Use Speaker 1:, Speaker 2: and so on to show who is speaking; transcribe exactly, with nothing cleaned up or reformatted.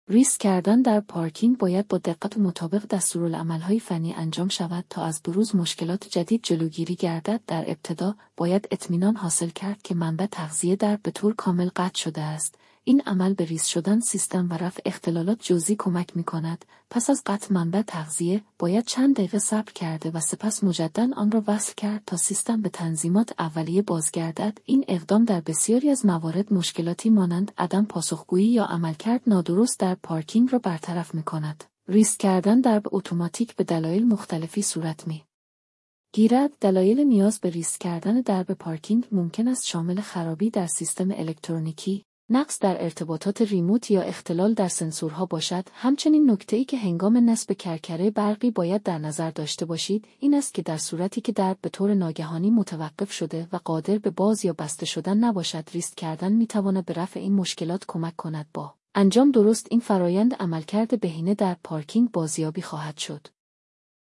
Speaker 1: ریسک کردن در پارکینگ باید با دقت و مطابق دستورالعمل‌های فنی انجام شود تا از بروز مشکلات جدید جلوگیری گردد. در ابتدا باید اطمینان حاصل کرد که منبع تغذیه درب به طور کامل قطع شده است. این عمل به ریز شدن سیستم و رفع اختلالات جزئی کمک می‌کند. پس از قطع منبع تغذیه باید چند دقیقه صبر کرده و سپس مجدداً آن را وصل کرد تا سیستم به تنظیمات اولیه بازگردد. این اقدام در بسیاری از موارد مشکلاتی مانند عدم پاسخگویی یا عملکرد نادرست در پارکینگ را برطرف می‌کند. ریسک کردن در اتوماتیک به دلایل مختلفی صورت می گیرد. دلایل نیاز به ریسک کردن درب پارکینگ ممکن است شامل خرابی در سیستم الکترونیکی، نقص در ارتباطات ریموت یا اختلال در سنسورها باشد. همچنین نکته‌ای که هنگام نصب کرکره برقی باید در نظر داشته باشید این است که در صورتی که درب به طور ناگهانی متوقف شده و قادر به باز یا بسته شدن نباشد، ریسک کردن می‌تواند به رفع این مشکلات کمک کند. با انجام درست این فرایند عملکرد بهینه در پارکینگ بازیابی خواهد شد.